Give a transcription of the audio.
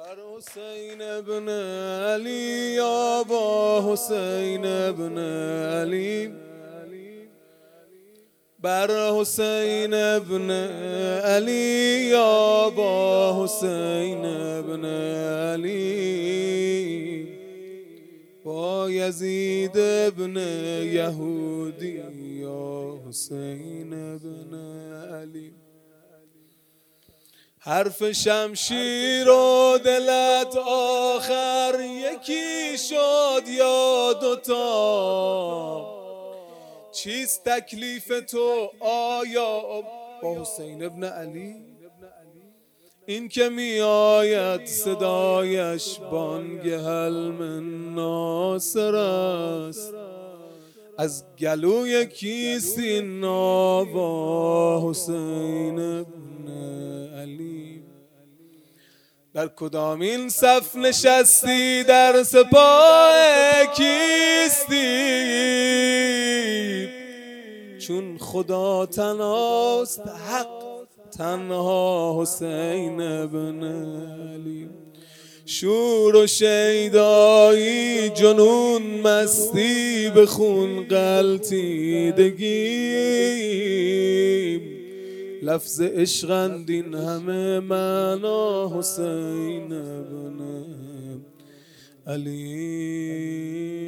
بر حسین ابن علی یا با حسین ابن علی، بر حسین ابن علی یا با حسین ابن علی، با یزید ابن یهودی یا حسین ابن علی. حرف شمشیر و دلت آخر یکی شد یا دوتا، چیست تکلیف تو آیا با حسین ابن علی؟ این که می آید صدایش بانگ حل من ناصر است، از گلوی کیستی نوا حسین ابن علی. در کدامین صف نشستی در سپاه کیستی، چون خدا تنهاست حق تنها حسین ابن علی. شور و شیدایی جنون مستی به خون غلطیدگی، لفظ عشقند این همه معنا حسین ابن علی.